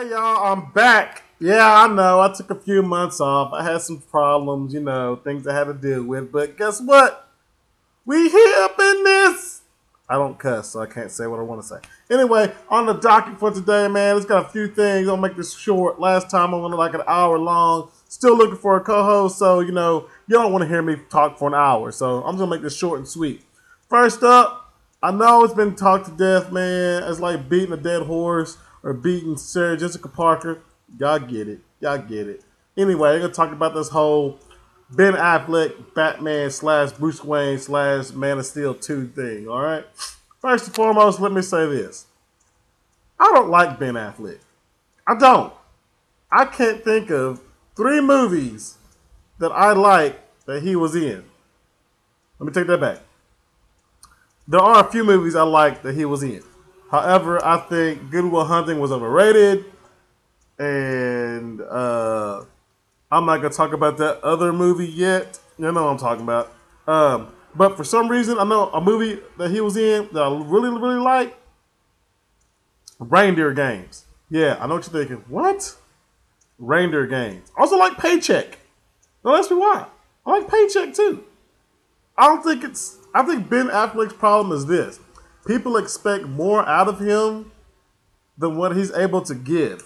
Hey y'all, I'm back. Yeah, I know. I took a few months off. I had some problems, things I had to deal with. But guess what? We here up in this. I don't cuss, so I can't say what I want to say. Anyway, on the docket for today, man, it's got a few things. I'll make this short. Last time I went like an hour long. Still looking for a co-host, so you don't want to hear me talk for an hour. So I'm just gonna make this short and sweet. First up, I know it's been talked to death, man. It's like beating a dead horse or beating Sarah Jessica Parker. Y'all get it. Y'all get it. Anyway, I'm gonna talk about this whole Ben Affleck, Batman slash Bruce Wayne slash Man of Steel 2 thing, alright? First and foremost, let me say this. I don't like Ben Affleck. I don't. I can't think of 3 movies that I like that he was in. Let me take that back. There are a few movies I like that he was in. However, I think Good Will Hunting was overrated. And I'm not going to talk about that other movie yet. You know what I'm talking about. But for some reason, I know a movie that he was in that I really, really like. Reindeer Games. Yeah, I know what you're thinking. What? Reindeer Games. I also like Paycheck. Don't ask me why. I like Paycheck too. I think Ben Affleck's problem is this. People expect more out of him than what he's able to give.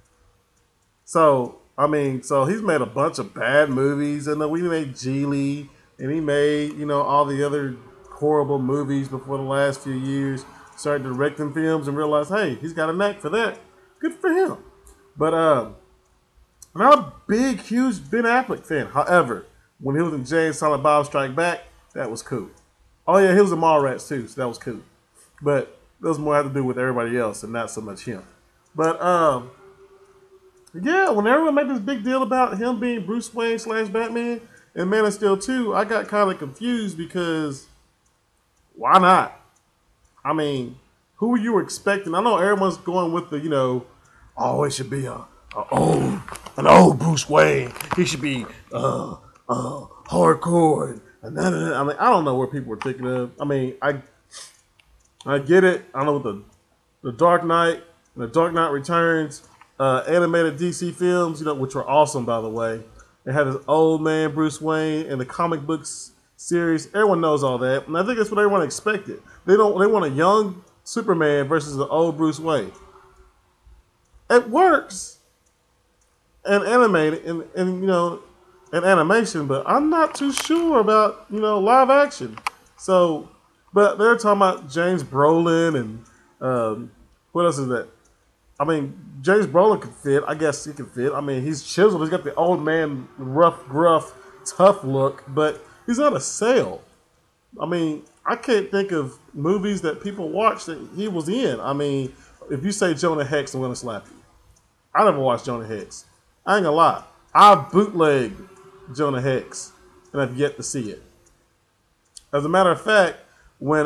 So he's made a bunch of bad movies, and then we made Geely, and he made, all the other horrible movies before the last few years. Started directing films and realized, hey, he's got a knack for that. Good for him. But I'm not a big, huge Ben Affleck fan. However, when he was in Jay and Silent Bob Strike Back, that was cool. Oh yeah, he was in Mallrats too, so that was cool. But that was more had to do with everybody else and not so much him. But yeah, when everyone made this big deal about him being Bruce Wayne slash Batman and Man of Steel 2, I got kind of confused because why not? I mean, who were you expecting? I know everyone's going with the, it should be an old Bruce Wayne. He should be hardcore. And I mean, I don't know where people were thinking of. I mean, I get it. I know with the Dark Knight, and the Dark Knight Returns, animated DC films, which were awesome, by the way. They had this old man Bruce Wayne in the comic books series. Everyone knows all that, and I think that's what everyone expected. They want a young Superman versus the old Bruce Wayne. It works, and animated, and animation, but I'm not too sure about live action. So, but they're talking about James Brolin and what else is that? I mean, James Brolin could fit. I guess he could fit. I mean, he's chiseled. He's got the old man, rough, gruff, tough look, but he's not a sale. I mean, I can't think of movies that people watch that he was in. I mean, if you say Jonah Hex, I'm going to slap you. I never watched Jonah Hex. I ain't going to lie. I bootlegged Jonah Hex, and I've yet to see it. As a matter of fact, when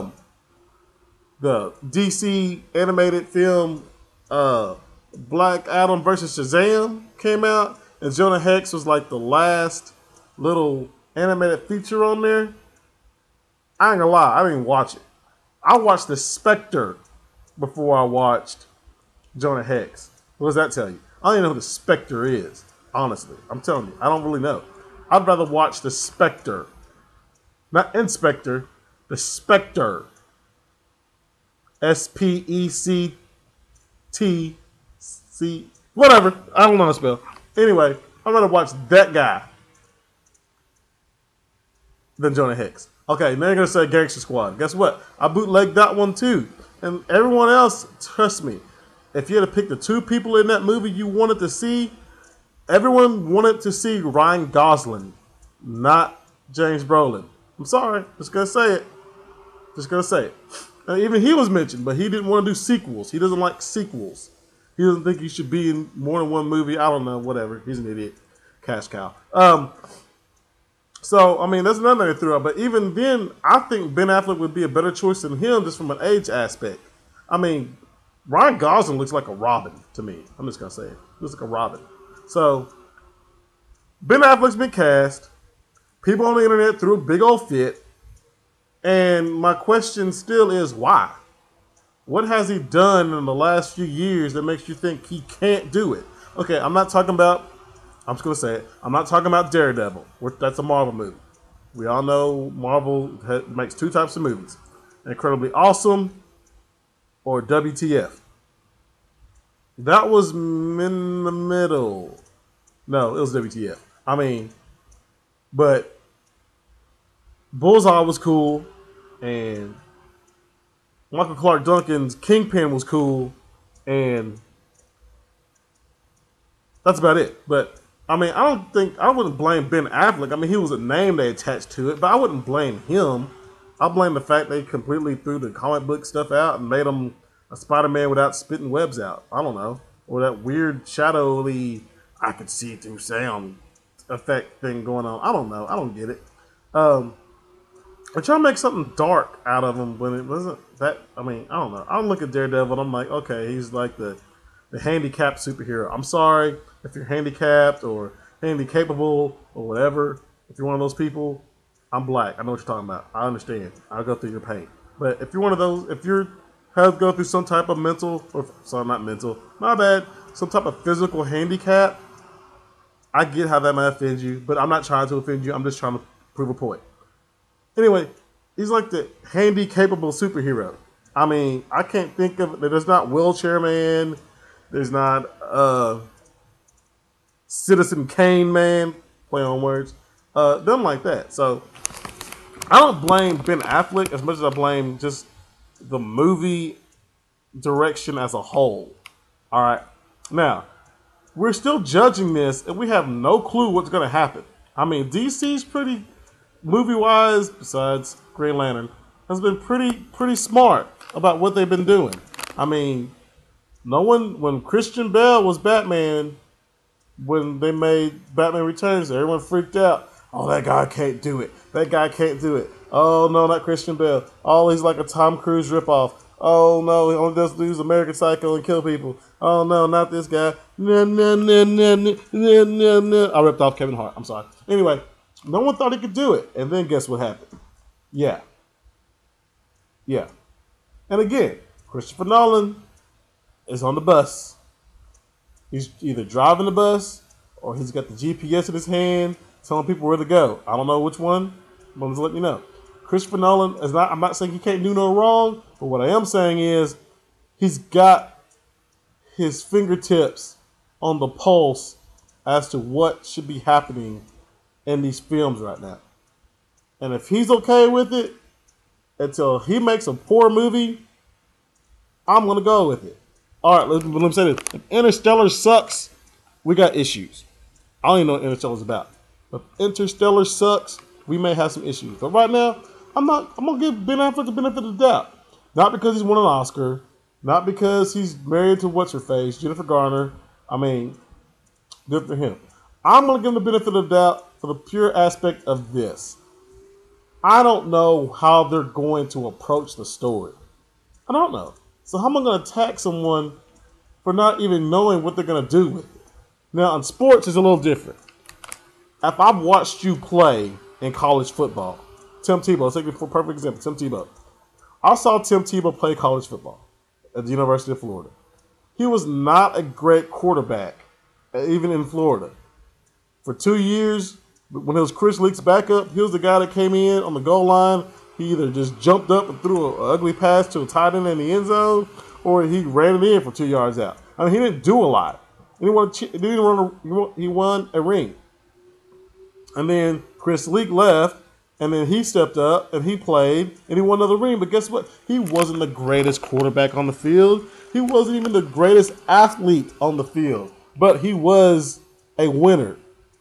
the DC animated film Black Adam versus Shazam came out, and Jonah Hex was like the last little animated feature on there, I ain't gonna lie, I didn't even watch it. I watched The Spectre before I watched Jonah Hex. What does that tell you? I don't even know who The Spectre is, honestly. I'm telling you, I don't really know. I'd rather watch The Spectre. Not Inspector, The Spectre. SPECTC, whatever. I don't know how to spell. Anyway, I'm going to watch that guy than Jonah Hex. Okay, now you're going to say Gangster Squad. Guess what? I bootlegged that one too. And everyone else, trust me, if you had to pick the 2 people in that movie you wanted to see, everyone wanted to see Ryan Gosling, not James Brolin. I'm sorry. Just going to say it. Just going to say it. And even he was mentioned, but he didn't want to do sequels. He doesn't like sequels. He doesn't think he should be in more than one movie. I don't know, whatever. He's an idiot. Cash cow. So, I mean, that's another thing to throw out. But even then, I think Ben Affleck would be a better choice than him just from an age aspect. I mean, Ryan Gosling looks like a Robin to me. I'm just going to say it. He looks like a Robin. So, Ben Affleck's been cast. People on the internet threw a big old fit. And my question still is why? What has he done in the last few years that makes you think he can't do it? Okay, I'm not talking about. I'm just gonna say it. I'm not talking about Daredevil. That's a Marvel movie. We all know Marvel makes two types of movies: Incredibly Awesome or WTF. That was in the middle. No, it was WTF. I mean, but Bullseye was cool, and Michael Clark Duncan's Kingpin was cool, and that's about it. But I mean, I wouldn't blame Ben Affleck. I mean, he was a name they attached to it, but I wouldn't blame him. I blame the fact they completely threw the comic book stuff out and made him a Spider-Man without spitting webs out. I don't know, or that weird shadowy I could see through sound effect thing going on. I don't know. I don't get it. But y'all make something dark out of him when it wasn't that. I mean, I don't know. I look at Daredevil and I'm like, okay, he's like the handicapped superhero. I'm sorry if you're handicapped or handy capable or whatever. If you're one of those people, I'm black. I know what you're talking about. I understand. I'll go through your pain. But if you're one of those, if you're have to go through some type of mental, or sorry, not mental, my bad, some type of physical handicap, I get how that might offend you, but I'm not trying to offend you. I'm just trying to prove a point. Anyway, he's like the handy capable superhero. I mean, I can't think of there's not Wheelchair Man, there's not Citizen Kane Man, play on words, nothing like that. So I don't blame Ben Affleck as much as I blame just the movie direction as a whole. All right, now we're still judging this, and we have no clue what's going to happen. I mean, DC's pretty movie-wise, besides Green Lantern, has been pretty smart about what they've been doing. I mean, no one when Christian Bale was Batman, when they made Batman Returns, everyone freaked out. Oh, that guy can't do it. That guy can't do it. Oh no, not Christian Bale. Oh, he's like a Tom Cruise ripoff. Oh no, he only does use American Psycho and kill people. Oh no, not this guy. No, no, no, no, no, no, no, no. I ripped off Kevin Hart. I'm sorry. Anyway, no one thought he could do it. And then guess what happened? Yeah. And again, Christopher Nolan is on the bus. He's either driving the bus or he's got the GPS in his hand telling people where to go. I don't know which one, but I'm just letting you know. Christopher Nolan is not, I'm not saying he can't do no wrong, but what I am saying is he's got his fingertips on the pulse as to what should be happening in these films right now. And if he's okay with it, until he makes a poor movie, I'm going to go with it. All right, let me say this. If Interstellar sucks, we got issues. I don't even know what Interstellar's about. If Interstellar sucks, we may have some issues. But right now, I'm going to give Ben Affleck the benefit of the doubt. Not because he's won an Oscar. Not because he's married to what's-her-face, Jennifer Garner. I mean, good for him. I'm going to give him the benefit of the doubt for the pure aspect of this. I don't know how they're going to approach the story. I don't know. So how am I going to attack someone for not even knowing what they're going to do with it? Now, in sports, it's a little different. If I've watched you play in college football, Tim Tebow, let's take it for a perfect example, Tim Tebow. I saw Tim Tebow play college football at the University of Florida. He was not a great quarterback, even in Florida. For 2 years, when it was Chris Leak's backup, he was the guy that came in on the goal line. He either just jumped up and threw an ugly pass to a tight end in the end zone, or he ran it in for 2 yards out. I mean, he didn't do a lot. He won a ring. And then Chris Leak left, and then he stepped up, and he played, and he won another ring. But guess what? He wasn't the greatest quarterback on the field. He wasn't even the greatest athlete on the field. But he was a winner.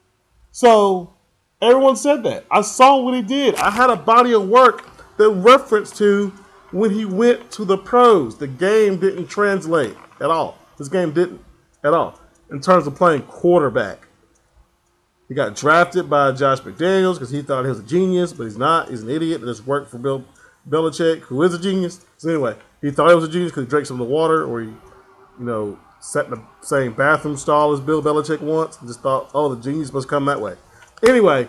So everyone said that. I saw what he did. I had a body of work that referenced to when he went to the pros. The game didn't translate at all. This game didn't at all in terms of playing quarterback. He got drafted by Josh McDaniels because he thought he was a genius, but he's not. He's an idiot that just worked for Bill Belichick, who is a genius. So anyway, he thought he was a genius because he drank some of the water, or he, sat in the same bathroom stall as Bill Belichick once, and just thought, oh, the genius must come that way. Anyway,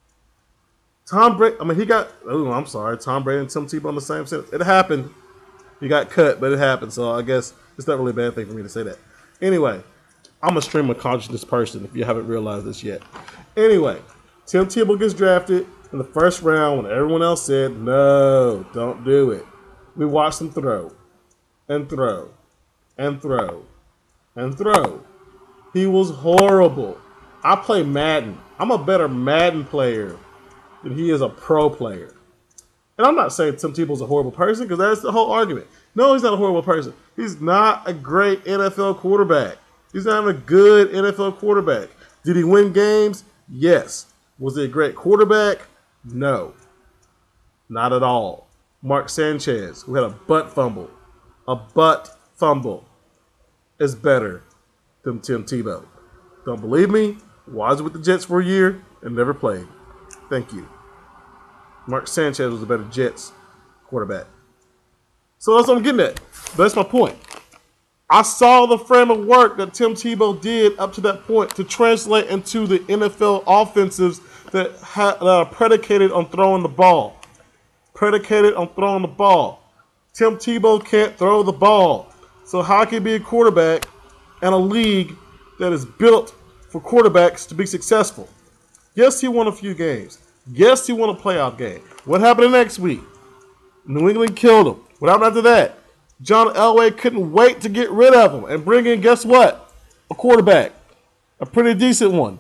Tom Brady and Tim Tebow in the same sentence. It happened. He got cut, but it happened. So I guess it's not really a bad thing for me to say that. Anyway, I'm a stream of consciousness person if you haven't realized this yet. Anyway, Tim Tebow gets drafted in the first round when everyone else said, no, don't do it. We watched him throw and throw and throw and throw. He was horrible. I play Madden. I'm a better Madden player than he is a pro player. And I'm not saying Tim Tebow's a horrible person because that's the whole argument. No, he's not a horrible person. He's not a great NFL quarterback. He's not even a good NFL quarterback. Did he win games? Yes. Was he a great quarterback? No. Not at all. Mark Sanchez, who had a butt fumble, is better than Tim Tebow. Don't believe me? Was with the Jets for a year and never played. Thank you. Mark Sanchez was a better Jets quarterback. So that's what I'm getting at. That's my point. I saw the frame of work that Tim Tebow did up to that point to translate into the NFL offensives that are predicated on throwing the ball. Tim Tebow can't throw the ball. So how can he be a quarterback in a league that is built for quarterbacks to be successful? Yes, he won a few games. Yes, he won a playoff game. What happened the next week? New England killed him. What happened after that? John Elway couldn't wait to get rid of him and bring in, guess what? A quarterback. A pretty decent one.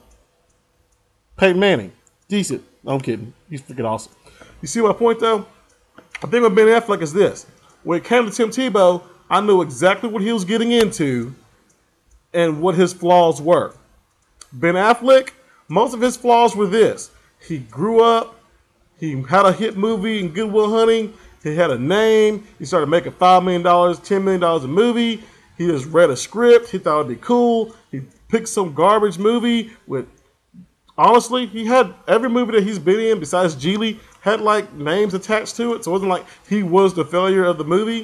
Peyton Manning. Decent. No, I'm kidding. He's freaking awesome. You see my point, though? I think with Ben Affleck is this. When it came to Tim Tebow, I knew exactly what he was getting into and what his flaws were. Ben Affleck, most of his flaws were this. He grew up. He had a hit movie in Good Will Hunting. He had a name. He started making $5 million, $10 million a movie. He just read a script. He thought it'd be cool. He picked some garbage movie with, honestly, he had every movie that he's been in besides Geely had like names attached to it. So it wasn't like he was the failure of the movie.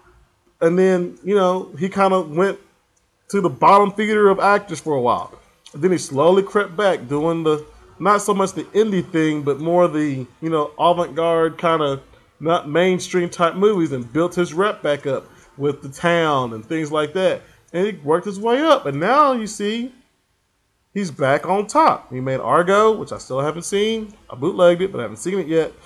And then, he kind of went to the bottom theater of actors for a while. And then he slowly crept back doing not so much the indie thing, but more the, avant-garde kind of not mainstream type movies and built his rep back up with The Town and things like that. And he worked his way up. And now you see he's back on top. He made Argo, which I still haven't seen. I bootlegged it, but I haven't seen it yet.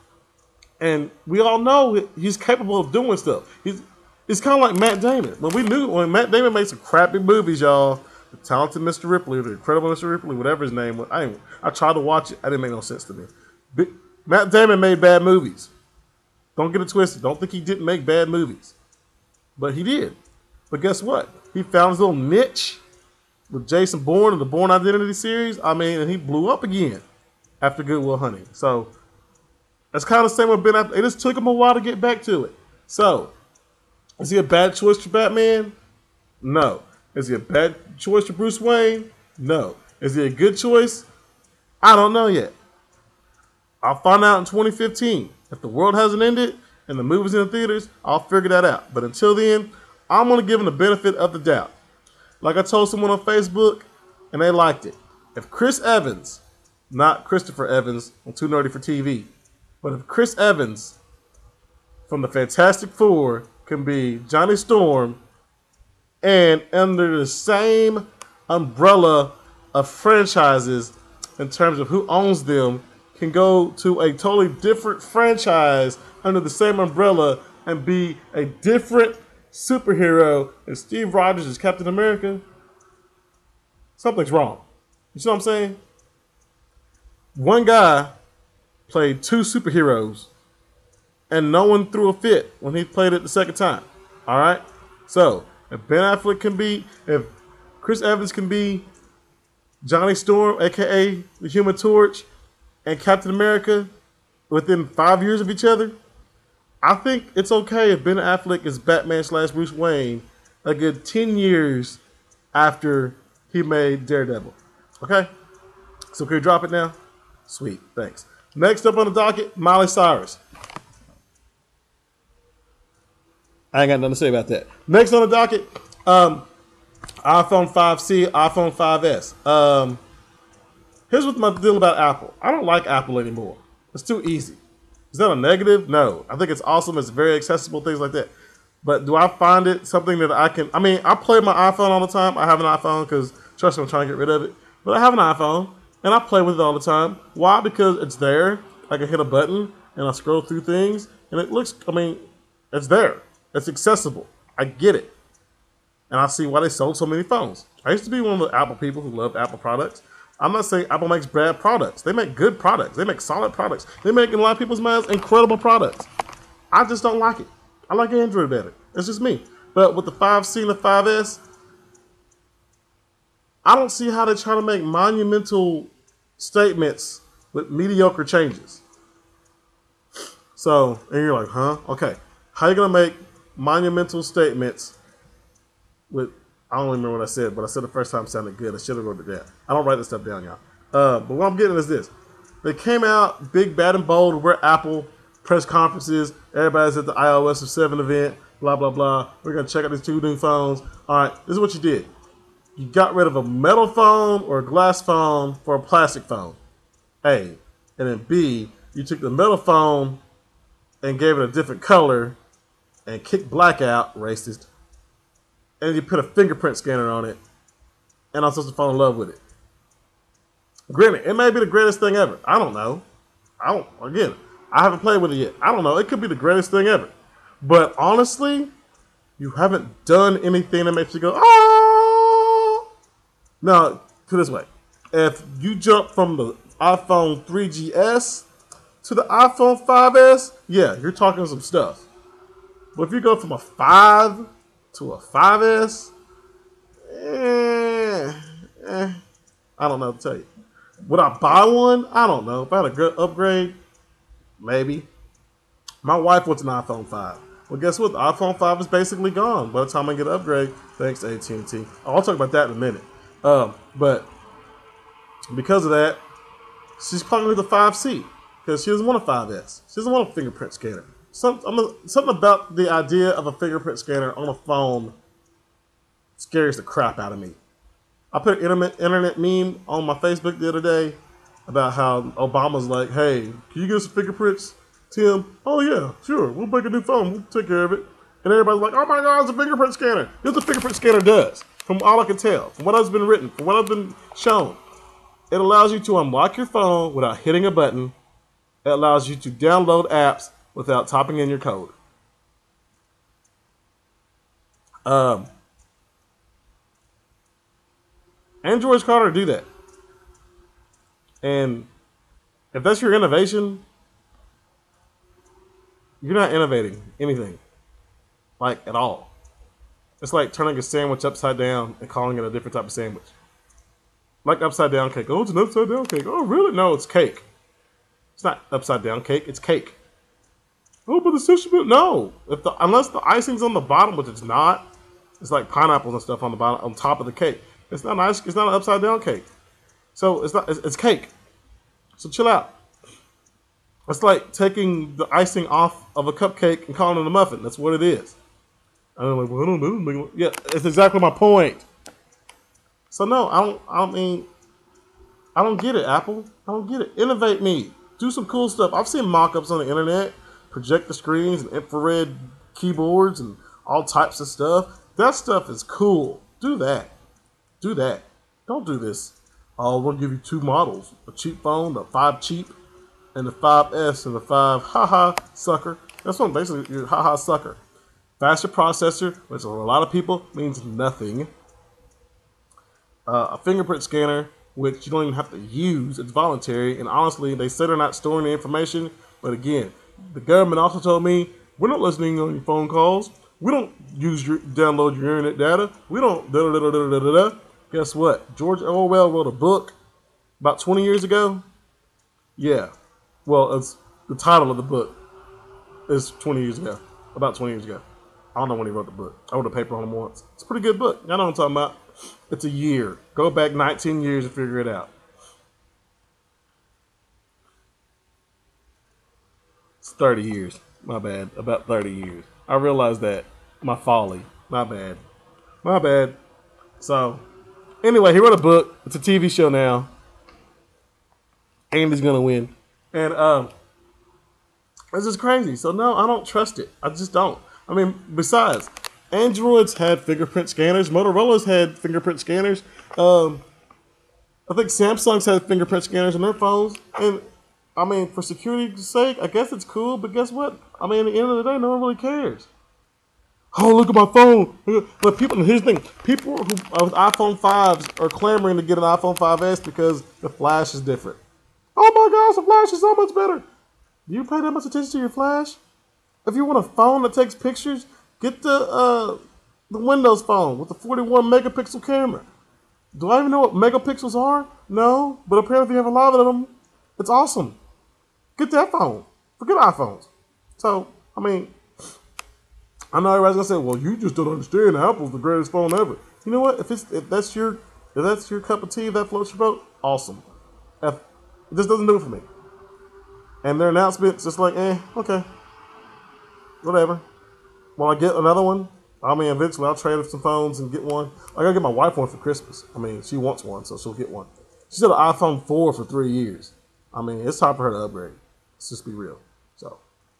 And we all know he's capable of doing stuff. It's kind of like Matt Damon. When Matt Damon made some crappy movies, y'all, The Talented Mr. Ripley, The Incredible Mr. Ripley, whatever his name was. I tried to watch it. It didn't make no sense to me. But Matt Damon made bad movies. Don't get it twisted. Don't think he didn't make bad movies. But he did. But guess what? He found his little niche with Jason Bourne and the Bourne Identity series. And he blew up again after Good Will Hunting. So that's kind of the same with Ben Affleck. It just took him a while to get back to it. So, is he a bad choice for Batman? No. Is he a bad choice for Bruce Wayne? No. Is he a good choice? I don't know yet. I'll find out in 2015. If the world hasn't ended and the movie's in the theaters, I'll figure that out. But until then, I'm going to give him the benefit of the doubt. Like I told someone on Facebook, and they liked it. If Chris Evans, not Christopher Evans on Too Nerdy for TV, but if Chris Evans from the Fantastic Four can be Johnny Storm and under the same umbrella of franchises in terms of who owns them, can go to a totally different franchise under the same umbrella and be a different superhero and Steve Rogers is Captain America, something's wrong. You see what I'm saying? One guy played two superheroes and no one threw a fit when he played it the second time. All right? So, if if Chris Evans can be Johnny Storm, a.k.a. the Human Torch, and Captain America within 5 years of each other, I think it's okay if Ben Affleck is Batman / Bruce Wayne a good 10 years after he made Daredevil. Okay? So can we drop it now? Sweet. Thanks. Next up on the docket, Miley Cyrus. I ain't got nothing to say about that. Next on the docket, iPhone 5C, iPhone 5S. Here's what's my deal about Apple. I don't like Apple anymore. It's too easy. Is that a negative? No. I think it's awesome. It's very accessible, things like that. But do I find it something that I can? I mean, I play my iPhone all the time. I have an iPhone because trust me, I'm trying to get rid of it. But I have an iPhone and I play with it all the time. Why? Because it's there. I can hit a button and I scroll through things and it looks. I mean, it's there. It's accessible. I get it, and I see why they sold so many phones. I used to be one of the Apple people who loved Apple products. I'm not saying Apple makes bad products. They make good products. They make solid products. They make, in a lot of people's minds, incredible products. I just don't like it. I like Android better. It's just me. But with the 5C and the 5S, I don't see how they're trying to make monumental statements with mediocre changes. So, and you're like, huh? Okay. How are you going to make monumental statements with, I don't remember what I said, but I said the first time it sounded good. I should have wrote it down. I don't write this stuff down, y'all. But what I'm getting is this. They came out big, bad, and bold. We're Apple. Press conferences. Everybody's at the iOS 7 event. Blah, blah, blah. We're going to check out these 2 new phones. All right, this is what you did. You got rid of a metal phone or a glass phone for a plastic phone. A. And then B, you took the metal phone and gave it a different color and kicked black out, racist. And you put a fingerprint scanner on it. And I'm supposed to fall in love with it. Granted, it may be the greatest thing ever. I don't know. I haven't played with it yet. I don't know. It could be the greatest thing ever. But honestly, you haven't done anything that makes you go, oh. Now, put it this way. If you jump from the iPhone 3GS to the iPhone 5S, yeah, you're talking some stuff. But if you go from a 5 to a 5S, I don't know what to tell you. Would I buy one? I don't know. If I had a good upgrade, maybe. My wife wants an iPhone 5. Well, guess what? The iPhone 5 is basically gone by the time I get an upgrade. Thanks to AT&T. I'll talk about that in a minute. But because of that, she's probably with the 5C because she doesn't want a 5S. She doesn't want a fingerprint scanner. Something about the idea of a fingerprint scanner on a phone scares the crap out of me. I put an internet meme on my Facebook the other day about how Obama's like, hey, can you get us some fingerprints, Tim? Oh, yeah, sure. We'll make a new phone. We'll take care of it. And everybody's like, oh, my God, it's a fingerprint scanner. Here's what a fingerprint scanner does, from all I can tell, from what has been written, from what has been shown. It allows you to unlock your phone without hitting a button. It allows you to download apps without typing in your code. Android's harder to do that. And if that's your innovation, you're not innovating anything. Like, at all. It's like turning a sandwich upside down and calling it a different type of sandwich. Like upside down cake. Oh, it's an upside down cake. Oh, really? No, it's cake. It's not upside down cake. It's cake. Oh, but the sushi, no. Unless the icing's on the bottom, which it's not, it's like pineapples and stuff on the bottom, on top of the cake. It's not nice. It's not an upside down cake. So it's not. It's cake. So chill out. It's like taking the icing off of a cupcake and calling it a muffin. That's what it is. And I'm like, well, I don't know. Yeah, it's exactly my point. So no, I don't get it, Apple. I don't get it. Innovate me. Do some cool stuff. I've seen mock-ups on the internet, projector screens and infrared keyboards and all types of stuff. That stuff is cool. Do that. Do that. Don't do this. Oh, we'll give you 2 models. A cheap phone, the 5 cheap, and the 5S and the 5 haha sucker. That's what basically your haha sucker. Faster processor, which a lot of people means nothing. A fingerprint scanner, which you don't even have to use. It's voluntary. And honestly, they say they're not storing the information. But again, the government also told me, we're not listening on your phone calls. We don't download your internet data. We don't da-da-da-da-da-da-da. Guess what? George Orwell wrote a book about 20 years ago. Yeah. Well, it's the title of the book is 20 years ago. About 20 years ago. I don't know when he wrote the book. I wrote a paper on him once. It's a pretty good book. I know what I'm talking about. It's a year. Go back 19 years and figure it out. It's 30 years. My bad. About 30 years. I realized that. My folly. My bad. My bad. So, anyway, he wrote a book. It's a TV show now. Andy's gonna win. And this is crazy. So no, I don't trust it. I just don't. I mean, besides, Androids had fingerprint scanners. Motorola's had fingerprint scanners. I think Samsung's had fingerprint scanners on their phones. And, I mean, for security's sake, I guess it's cool. But guess what? I mean, at the end of the day, no one really cares. Oh, look at my phone. But people, here's the thing. People who with iPhone 5s are clamoring to get an iPhone 5S because the flash is different. Oh my gosh, the flash is so much better. Do you pay that much attention to your flash? If you want a phone that takes pictures, get the Windows phone with the 41 megapixel camera. Do I even know what megapixels are? No, but apparently if you have a lot of them, it's awesome. Get that phone. Forget iPhones. So, I mean, I know everybody's gonna say, "Well, you just don't understand. Apple's the greatest phone ever." You know what? If that's your cup of tea, that floats your boat. Awesome. If, it just doesn't do it for me. And their announcements just like, okay, whatever. When I get another one, I mean, eventually I'll trade some phones and get one. I gotta get my wife one for Christmas. I mean, she wants one, so she'll get one. She's had an iPhone 4 for 3 years. I mean, it's time for her to upgrade. Let's just be real. So,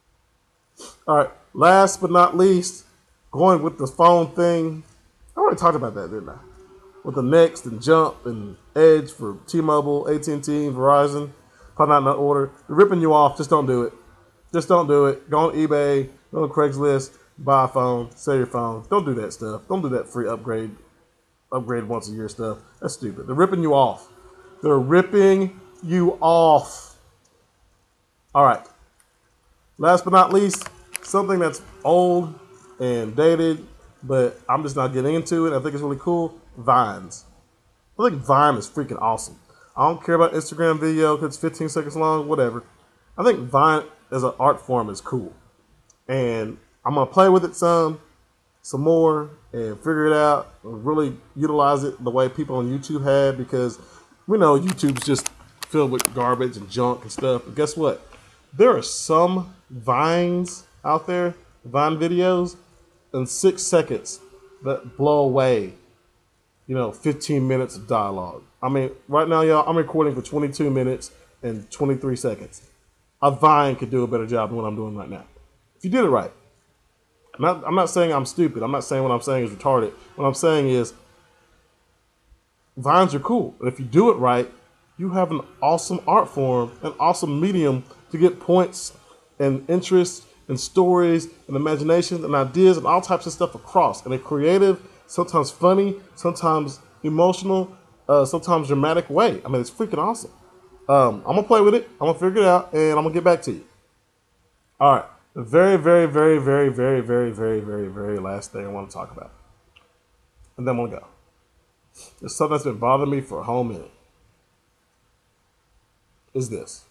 all right. Last but not least, going with the phone thing. I already talked about that, didn't I? With the Next and Jump and Edge for T-Mobile, AT&T, Verizon. Probably not in that order. They're ripping you off. Just don't do it. Just don't do it. Go on eBay. Go on Craigslist. Buy a phone. Sell your phone. Don't do that stuff. Don't do that free upgrade once a year stuff. That's stupid. They're ripping you off. They're ripping you off. All right. Last but not least, something that's old and dated, but I'm just not getting into it. I think it's really cool. Vines. I think Vine is freaking awesome. I don't care about Instagram video because it's 15 seconds long, whatever. I think Vine as an art form is cool. And I'm going to play with it some more, and figure it out and really utilize it the way people on YouTube have, because we know YouTube's just filled with garbage and junk and stuff. But guess what? There are some Vines out there, Vine videos, in 6 seconds that blow away, 15 minutes of dialogue. I mean, right now, y'all, I'm recording for 22 minutes and 23 seconds. A Vine could do a better job than what I'm doing right now. If you did it right. I'm not saying I'm stupid. I'm not saying what I'm saying is retarded. What I'm saying is Vines are cool. And if you do it right, you have an awesome art form, an awesome medium to get points and interests and stories and imaginations and ideas and all types of stuff across in a creative, sometimes funny, sometimes emotional, sometimes dramatic way. I mean, it's freaking awesome. I'm going to play with it. I'm going to figure it out, and I'm going to get back to you. All right. The very, very, very, very, very, very, very, very, very last thing I want to talk about. And then we'll go. There's something that's been bothering me for a whole minute. Is this.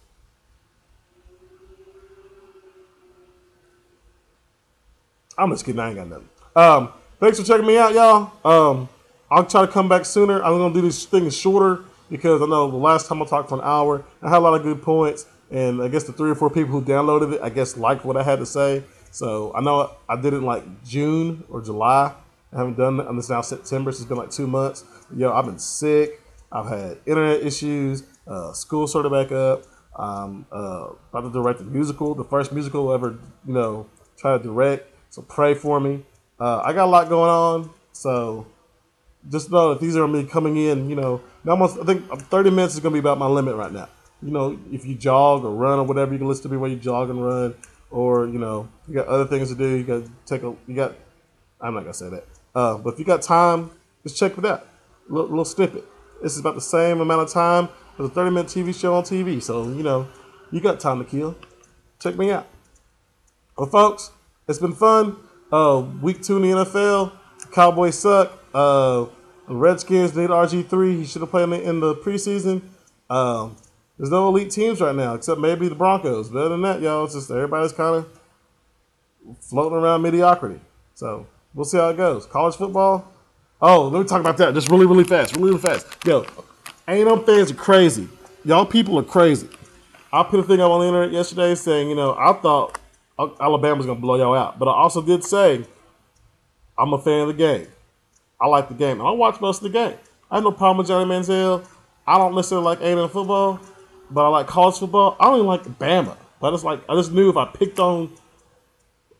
I'm just kidding. I ain't got nothing. Thanks for checking me out, y'all. I'll try to come back sooner. I'm going to do these things shorter because I know the last time I talked for an hour, I had a lot of good points. And I guess the 3 or 4 people who downloaded it, I guess, liked what I had to say. So I know I did it in like June or July. I haven't done it. It's now September, so it's been like 2 months. I've been sick. I've had internet issues. School started back up. About to direct a musical, the first musical I'll ever, try to direct. So pray for me. I got a lot going on. So just know that these are me coming in, almost, I think 30 minutes is going to be about my limit right now. If you jog or run or whatever, you can listen to me while you jog and run. Or, you got other things to do. I'm not going to say that. But if you got time, just check it out. Little snippet. This is about the same amount of time as a 30-minute TV show on TV. So, you got time to kill. Check me out. Well, folks, it's been fun. Week 2 in the NFL. Cowboys suck. The Redskins need RG3. He should have played in the preseason. There's no elite teams right now, except maybe the Broncos. But other than that, y'all, it's just everybody's kind of floating around mediocrity. So we'll see how it goes. College football. Oh, let me talk about that just really, really fast. Really, really fast. Yo, A&M fans are crazy. Y'all people are crazy. I put a thing up on the internet yesterday saying, I thought Alabama's going to blow y'all out. But I also did say I'm a fan of the game. I like the game. And I watch most of the game. I have no problem with Johnny Manziel. I don't necessarily like A&M football, but I like college football. I don't even like Bama. But I just knew if I picked on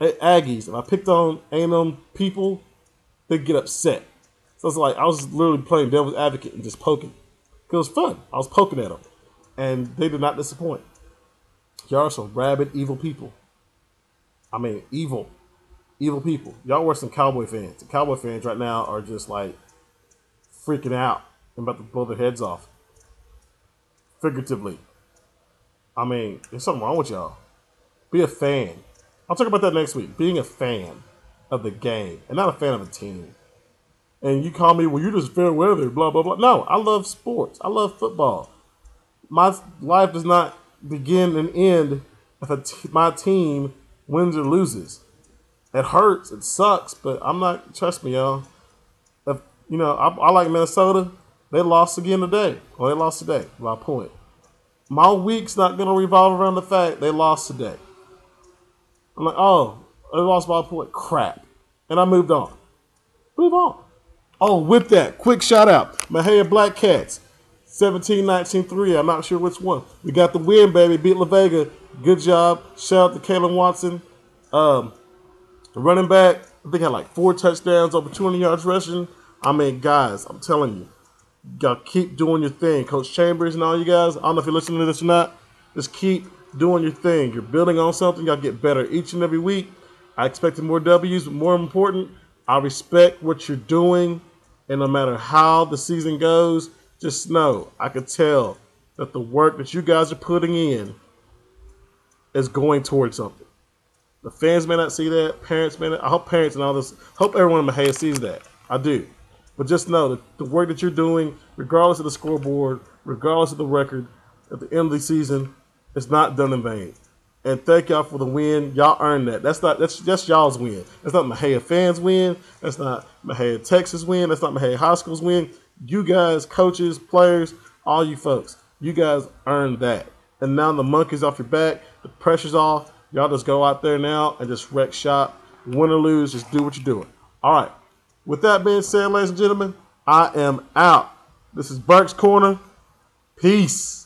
Aggies, if I picked on A&M people, they'd get upset. So it's like I was literally playing devil's advocate and just poking. It was fun. I was poking at them, and they did not disappoint. Y'all are some rabid, evil people. I mean, evil people. Y'all were some Cowboy fans. The Cowboy fans right now are just like freaking out and about to blow their heads off. Figuratively. I mean, there's something wrong with y'all. Be a fan. I'll talk about that next week. Being a fan of the game and not a fan of a team. And you call me, well, you're just fair weather, blah, blah, blah. No, I love sports. I love football. My life does not begin and end if my team wins or loses. It hurts. It sucks. But I'm not, trust me, y'all. If, I like Minnesota. They lost again today. Well, they lost today by a point. My week's not going to revolve around the fact they lost today. I'm like, oh, they lost by a point. Crap. And I moved on. Move on. Oh, with that, quick shout out. Mexia Black Cats. 17-19-3. I'm not sure which one. We got the win, baby. Beat La Vega. Good job. Shout out to Kalen Watson. The running back, I think had like 4 touchdowns, over 200 yards rushing. I mean, guys, I'm telling you, y'all keep doing your thing. Coach Chambers and all you guys, I don't know if you're listening to this or not. Just keep doing your thing. You're building on something. Y'all get better each and every week. I expected more W's, but more important, I respect what you're doing. And no matter how the season goes, just know I could tell that the work that you guys are putting in is going towards something. The fans may not see that. Parents may not. I hope parents and all this, hope everyone in Mexia sees that. I do. But just know that the work that you're doing, regardless of the scoreboard, regardless of the record, at the end of the season, it's not done in vain. And thank y'all for the win. Y'all earned that. That's y'all's win. That's not Mexia fans' win. That's not Mexia Texas win. That's not Mexia High School's win. You guys, coaches, players, all you folks, you guys earned that. And now the monkey's off your back. The pressure's off. Y'all just go out there now and just wreck shop. Win or lose, just do what you're doing. All right. With that being said, ladies and gentlemen, I am out. This is Burke's Corner. Peace.